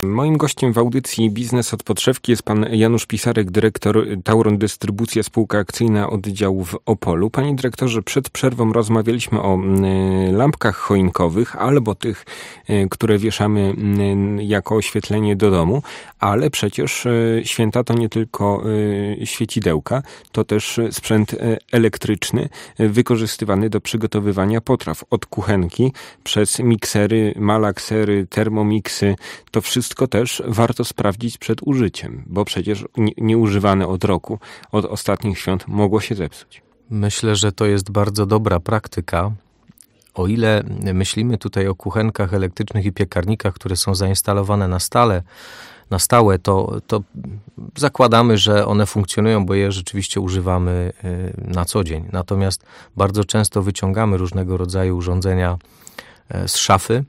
Moim gościem w audycji Biznes od podszewki jest pan Janusz Pisarek, dyrektor Tauron Dystrybucja, spółka akcyjna, oddział w Opolu. Panie dyrektorze, przed przerwą rozmawialiśmy o lampkach choinkowych albo tych, które wieszamy jako oświetlenie do domu, ale przecież święta to nie tylko świecidełka, to też sprzęt elektryczny wykorzystywany do przygotowywania potraw. Od kuchenki przez miksery, malaksery, termomiksy, to wszystko też warto sprawdzić przed użyciem, bo przecież nieużywane od roku, od ostatnich świąt mogło się zepsuć. Myślę, że to jest bardzo dobra praktyka. O ile myślimy tutaj o kuchenkach elektrycznych i piekarnikach, które są zainstalowane na stałe, to zakładamy, że one funkcjonują, bo je rzeczywiście używamy na co dzień. Natomiast bardzo często wyciągamy różnego rodzaju urządzenia z szafy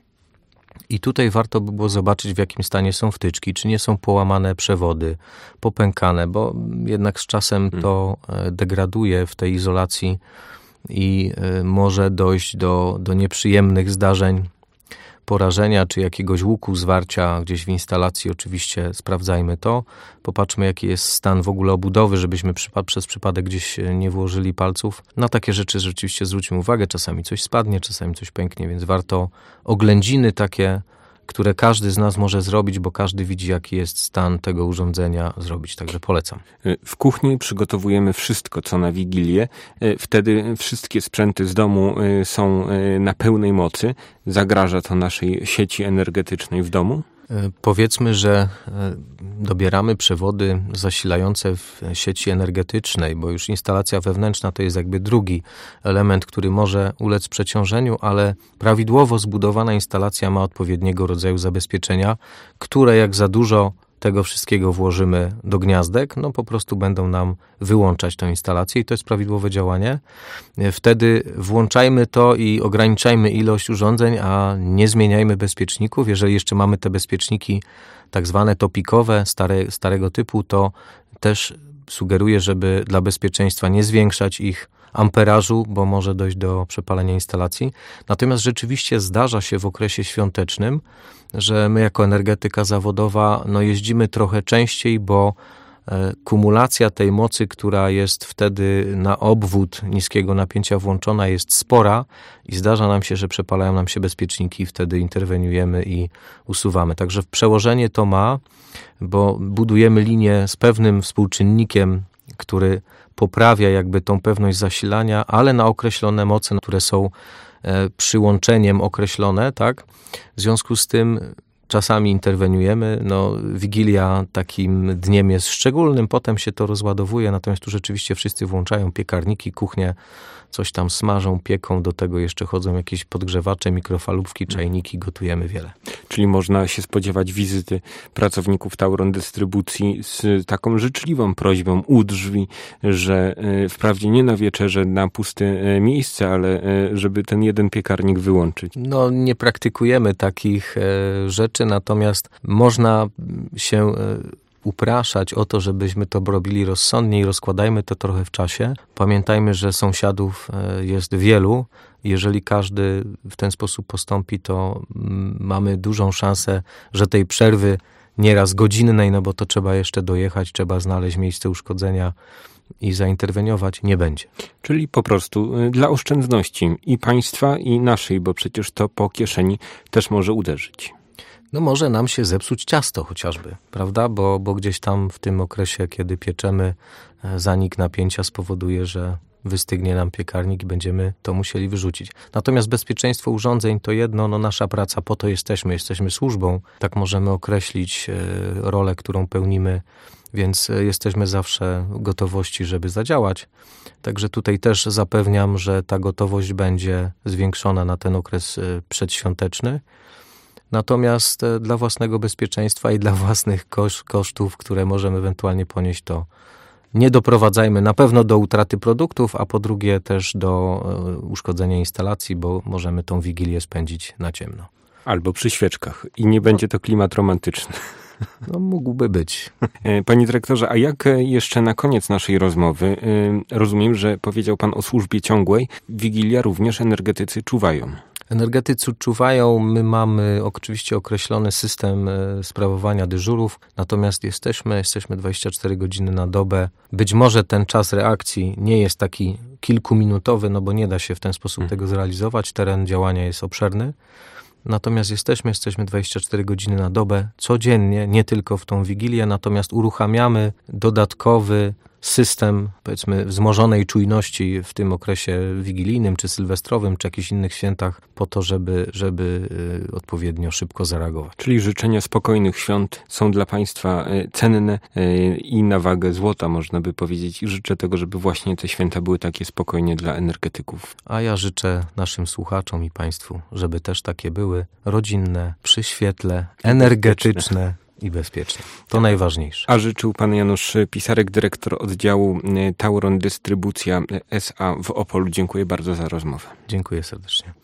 i tutaj warto by było zobaczyć, w jakim stanie są wtyczki, czy nie są połamane przewody, popękane, bo jednak z czasem to degraduje w tej izolacji i może dojść do nieprzyjemnych zdarzeń, porażenia czy jakiegoś łuku, zwarcia gdzieś w instalacji. Oczywiście sprawdzajmy to. Popatrzmy, jaki jest stan w ogóle obudowy, żebyśmy przez przypadek gdzieś nie włożyli palców. Na takie rzeczy rzeczywiście zwróćmy uwagę. Czasami coś spadnie, czasami coś pęknie, więc warto oględziny takie, które każdy z nas może zrobić, bo każdy widzi, jaki jest stan tego urządzenia, zrobić. Także polecam. W kuchni przygotowujemy wszystko, co na Wigilię. Wtedy wszystkie sprzęty z domu są na pełnej mocy. Zagraża to naszej sieci energetycznej w domu? Powiedzmy, że dobieramy przewody zasilające w sieci energetycznej, bo już instalacja wewnętrzna to jest jakby drugi element, który może ulec przeciążeniu, ale prawidłowo zbudowana instalacja ma odpowiedniego rodzaju zabezpieczenia, które jak za dużo tego wszystkiego włożymy do gniazdek, no po prostu będą nam wyłączać tę instalację i to jest prawidłowe działanie. Wtedy włączajmy to i ograniczajmy ilość urządzeń, a nie zmieniajmy bezpieczników. Jeżeli jeszcze mamy te bezpieczniki tak zwane topikowe, starego typu, to też sugeruję, żeby dla bezpieczeństwa nie zwiększać ich amperażu, bo może dojść do przepalenia instalacji. Natomiast rzeczywiście zdarza się w okresie świątecznym, że my jako energetyka zawodowa jeździmy trochę częściej, bo kumulacja tej mocy, która jest wtedy na obwód niskiego napięcia włączona, jest spora i zdarza nam się, że przepalają nam się bezpieczniki i wtedy interweniujemy i usuwamy. Także przełożenie to ma, bo budujemy linię z pewnym współczynnikiem, który poprawia jakby tą pewność zasilania, ale na określone moce, które są przyłączeniem określone, tak? W związku z tym czasami interweniujemy. Wigilia takim dniem jest szczególnym, potem się to rozładowuje, natomiast tu rzeczywiście wszyscy włączają piekarniki, kuchnię, coś tam smażą, pieką, do tego jeszcze chodzą jakieś podgrzewacze, mikrofalówki, czajniki, gotujemy wiele. Czyli można się spodziewać wizyty pracowników Tauron Dystrybucji z taką życzliwą prośbą u drzwi, że wprawdzie nie na wieczerze, na puste miejsce, ale żeby ten jeden piekarnik wyłączyć. Nie praktykujemy takich rzeczy, natomiast można się upraszać o to, żebyśmy to robili rozsądnie i rozkładajmy to trochę w czasie. Pamiętajmy, że sąsiadów jest wielu. Jeżeli każdy w ten sposób postąpi, to mamy dużą szansę, że tej przerwy nieraz godzinnej, bo to trzeba jeszcze dojechać, trzeba znaleźć miejsce uszkodzenia i zainterweniować, nie będzie. Czyli po prostu dla oszczędności i państwa, i naszej, bo przecież to po kieszeni też może uderzyć. Może nam się zepsuć ciasto chociażby, prawda? Bo gdzieś tam w tym okresie, kiedy pieczemy, zanik napięcia spowoduje, że wystygnie nam piekarnik i będziemy to musieli wyrzucić. Natomiast bezpieczeństwo urządzeń to jedno, nasza praca, po to jesteśmy służbą. Tak możemy określić rolę, którą pełnimy, więc jesteśmy zawsze w gotowości, żeby zadziałać. Także tutaj też zapewniam, że ta gotowość będzie zwiększona na ten okres przedświąteczny. Natomiast dla własnego bezpieczeństwa i dla własnych kosztów, które możemy ewentualnie ponieść, to nie doprowadzajmy na pewno do utraty produktów, a po drugie też do uszkodzenia instalacji, bo możemy tą Wigilię spędzić na ciemno. Albo przy świeczkach i nie będzie to klimat romantyczny. Mógłby być. Panie dyrektorze, a jak jeszcze na koniec naszej rozmowy, rozumiem, że powiedział pan o służbie ciągłej, Wigilia również energetycy czuwają. Energetycy czuwają, my mamy oczywiście określony system sprawowania dyżurów, natomiast jesteśmy 24 godziny na dobę. Być może ten czas reakcji nie jest taki kilkuminutowy, no bo nie da się w ten sposób tego zrealizować, teren działania jest obszerny. Natomiast jesteśmy 24 godziny na dobę, codziennie, nie tylko w tą Wigilię, natomiast uruchamiamy dodatkowy system, powiedzmy, wzmożonej czujności w tym okresie wigilijnym, czy sylwestrowym, czy jakichś innych świętach, po to, żeby odpowiednio szybko zareagować. Czyli życzenia spokojnych świąt są dla Państwa cenne i na wagę złota, można by powiedzieć. I życzę tego, żeby właśnie te święta były takie spokojnie dla energetyków. A ja życzę naszym słuchaczom i Państwu, żeby też takie były rodzinne, przy świetle, energetyczne i bezpieczne. To najważniejsze. A życzył pan Janusz Pisarek, dyrektor oddziału Tauron Dystrybucja S.A. w Opolu. Dziękuję bardzo za rozmowę. Dziękuję serdecznie.